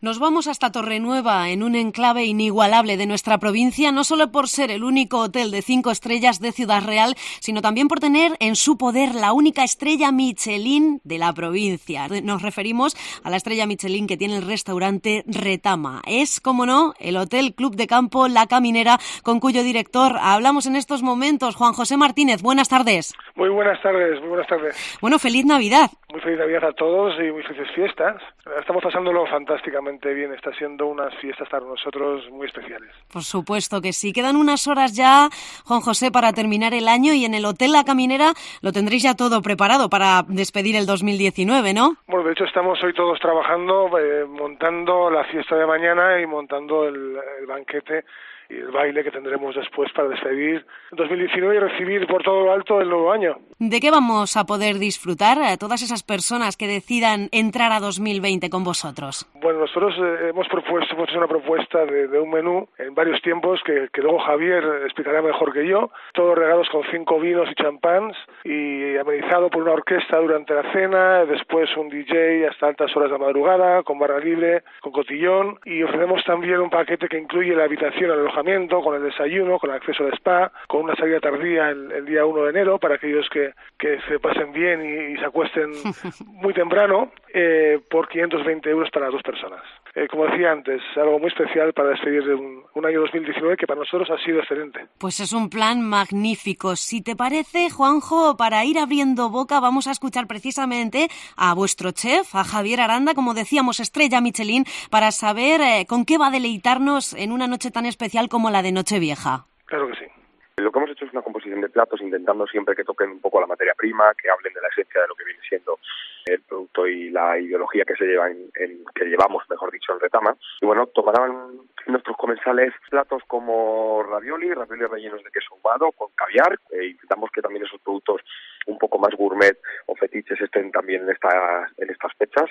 Nos vamos hasta Torrenueva, en un enclave inigualable de nuestra provincia, no solo por ser el único hotel de 5 estrellas de Ciudad Real, sino también por tener en su poder la única estrella Michelin de la provincia. Nos referimos a la estrella Michelin que tiene el restaurante Retama. Es, como no, el Hotel Club de Campo La Caminera, con cuyo director hablamos en estos momentos. Juan José Martínez, buenas tardes. Muy buenas tardes, muy buenas tardes. Bueno, feliz Navidad. Muy feliz Navidad a todos y muy felices fiestas. Estamos pasándolo fantásticamente bien, está siendo unas fiestas para nosotros muy especiales. Por supuesto que sí. Quedan unas horas ya, Juan José, para terminar el año y en el Hotel La Caminera lo tendréis ya todo preparado para despedir el 2019, ¿no? Bueno, de hecho estamos hoy todos trabajando, montando la fiesta de mañana y montando el banquete y el baile que tendremos después para despedir 2019 y recibir por todo lo alto el nuevo año. ¿De qué vamos a poder disfrutar a todas esas personas que decidan entrar a 2020 con vosotros? Bueno, nosotros hemos hecho una propuesta de un menú en varios tiempos que luego Javier explicará mejor que yo, todos regados con 5 vinos y champáns y amenizado por una orquesta durante la cena, después un DJ hasta altas horas de madrugada, con barra libre, con cotillón, y ofrecemos también un paquete que incluye la habitación, el alojamiento, con el desayuno, con acceso al spa, con una salida tardía el día 1 de enero para aquellos que se pasen bien y se acuesten muy temprano, por 520 euros para 2 personas. Como decía antes, algo muy especial para despedir de un año 2019 que para nosotros ha sido excelente. Pues es un plan magnífico. Si te parece, Juanjo, para ir abriendo boca vamos a escuchar precisamente a vuestro chef, a Javier Aranda, como decíamos, estrella Michelin, para saber con qué va a deleitarnos en una noche tan especial como la de Nochevieja. Claro que sí. Lo que hemos hecho es una composición de platos intentando siempre que toquen un poco la materia prima, que hablen de la esencia de lo que viene siendo el producto y la ideología que se lleva que llevamos, mejor dicho, en Retama. Y bueno, tomarán nuestros comensales platos como ravioli rellenos de queso ahumado con caviar. Intentamos que también esos productos un poco más gourmet o fetiches estén también en estas fechas.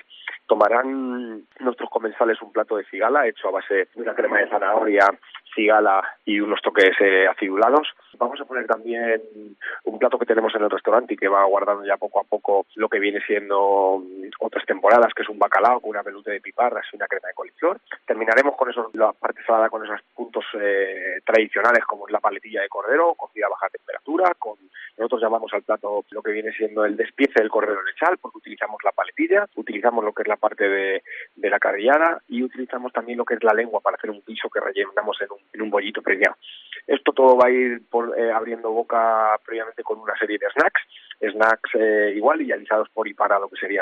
Tomarán nuestros comensales un plato de cigala hecho a base de una crema de zanahoria, cigala y unos toques acidulados. Vamos a poner también un plato que tenemos en el restaurante y que va guardando ya poco a poco lo que viene siendo otras temporadas, que es un bacalao con una pelute de piparras y una crema de coliflor. Terminaremos con la parte salada con esos puntos tradicionales como es la paletilla de cordero, cocida a baja temperatura. Nosotros llamamos al plato lo que viene siendo el despiece del cordero lechal, porque utilizamos la paletilla, utilizamos lo que es la parte de la carrillada y utilizamos también lo que es la lengua para hacer un guiso que rellenamos en un bollito preñado. Esto todo va a ir abriendo boca previamente con una serie de snacks igual idealizados por y para lo que sería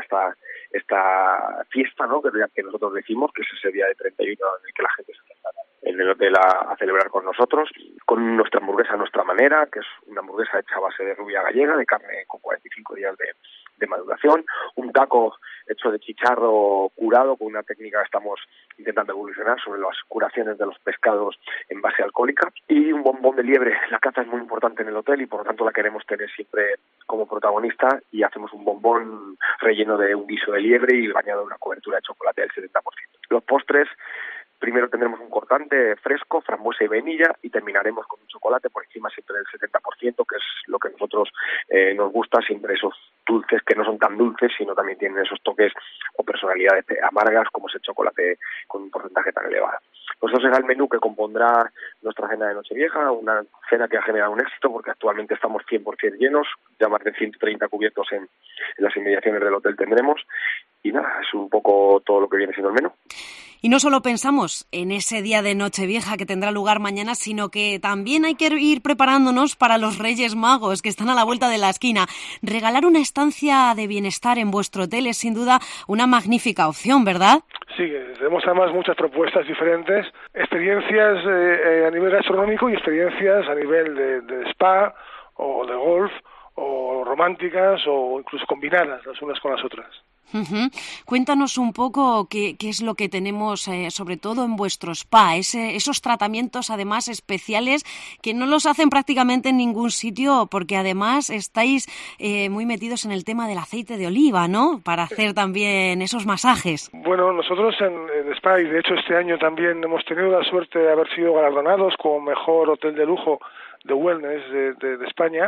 esta fiesta, ¿no? que nosotros decimos que es ese día de 31 en el que la gente se traslada en el hotel a celebrar con nosotros, con nuestra hamburguesa a nuestra manera, que es una hamburguesa hecha a base de rubia gallega, de carne con 45 días de maduración, un taco hecho de chicharro curado con una técnica que estamos intentando evolucionar sobre las curaciones de los pescados en base alcohólica, y un bombón de liebre. La caza es muy importante en el hotel y por lo tanto la queremos tener siempre como protagonista, y hacemos un bombón relleno de un guiso de liebre y bañado en una cobertura de chocolate del 70%. Los postres, primero tendremos un cortante fresco, frambuesa y vainilla, y terminaremos con un chocolate por encima siempre del 70%, que es lo que a nosotros nos gusta, siempre esos dulces que no son tan dulces, sino también tienen esos toques o personalidades amargas, como es el chocolate con un porcentaje tan elevado. Pues eso será el menú que compondrá nuestra cena de Nochevieja, una cena que ha generado un éxito porque actualmente estamos 100% llenos, ya más de 130 cubiertos en las inmediaciones del hotel tendremos, y nada, es un poco todo lo que viene siendo el menú. Y no solo pensamos en ese día de Nochevieja que tendrá lugar mañana, sino que también hay que ir preparándonos para los Reyes Magos, que están a la vuelta de la esquina. Regalar una estancia de bienestar en vuestro hotel es sin duda una magnífica opción, ¿verdad? Sí, tenemos además muchas propuestas diferentes, experiencias a nivel gastronómico y experiencias a nivel de spa o de golf o románticas o incluso combinadas las unas con las otras. Uh-huh. Cuéntanos un poco qué es lo que tenemos, sobre todo en vuestro spa, esos tratamientos además especiales que no los hacen prácticamente en ningún sitio, porque además estáis muy metidos en el tema del aceite de oliva, ¿no? Para hacer también esos masajes. Bueno, nosotros en spa, y de hecho este año también hemos tenido la suerte de haber sido galardonados como mejor hotel de lujo de wellness de España.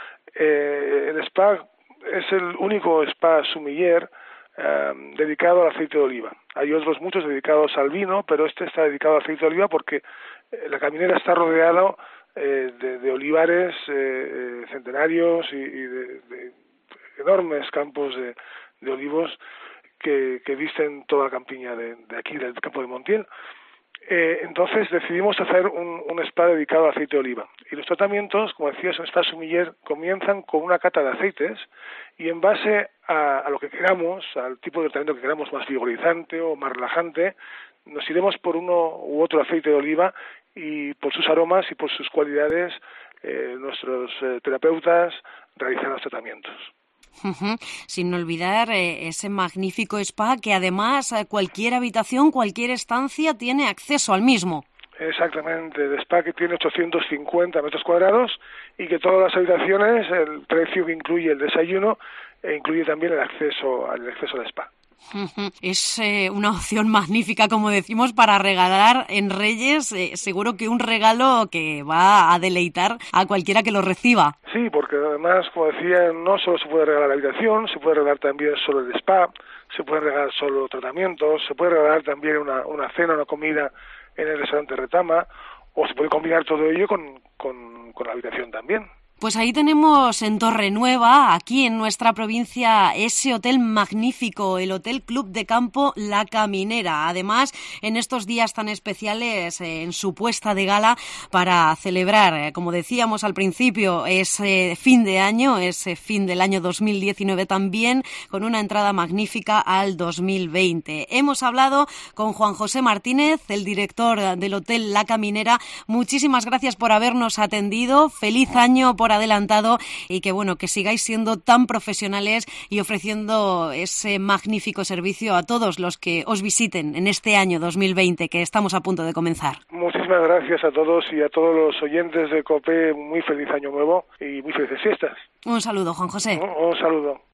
El spa es el único spa sumiller dedicado al aceite de oliva. Hay otros muchos dedicados al vino, pero este está dedicado al aceite de oliva porque la Caminera está rodeado de olivares centenarios y de enormes campos de olivos que visten toda la campiña de aquí, del campo de Montiel. Entonces decidimos hacer un spa dedicado al aceite de oliva. Y los tratamientos, como decías, en Spa Sumiller comienzan con una cata de aceites y en base a lo que queramos, al tipo de tratamiento que queramos, más vigorizante o más relajante, nos iremos por uno u otro aceite de oliva y por sus aromas y por sus cualidades nuestros terapeutas realizan los tratamientos. Sin olvidar ese magnífico spa que además cualquier habitación, cualquier estancia tiene acceso al mismo. Exactamente, el spa que tiene 850 metros cuadrados y que todas las habitaciones, el precio que incluye el desayuno incluye también el acceso al spa. Es una opción magnífica, como decimos, para regalar en Reyes. Seguro que un regalo que va a deleitar a cualquiera que lo reciba. Sí, porque además, como decía, no solo se puede regalar la habitación, se puede regalar también solo el spa, se puede regalar solo tratamientos, se puede regalar también una cena, una comida en el restaurante Retama, o se puede combinar todo ello con la habitación también. Pues ahí tenemos en Torrenueva, aquí en nuestra provincia, ese hotel magnífico, el Hotel Club de Campo La Caminera. Además, en estos días tan especiales, en su puesta de gala para celebrar, como decíamos al principio, ese fin de año, ese fin del año 2019 también, con una entrada magnífica al 2020. Hemos hablado con Juan José Martínez, el director del Hotel La Caminera. Muchísimas gracias por habernos atendido. Feliz año por adelantado y que que sigáis siendo tan profesionales y ofreciendo ese magnífico servicio a todos los que os visiten en este año 2020 que estamos a punto de comenzar. Muchísimas gracias a todos y a todos los oyentes de COPE. Muy feliz año nuevo y muy felices fiestas. Un saludo, Juan José. Un saludo.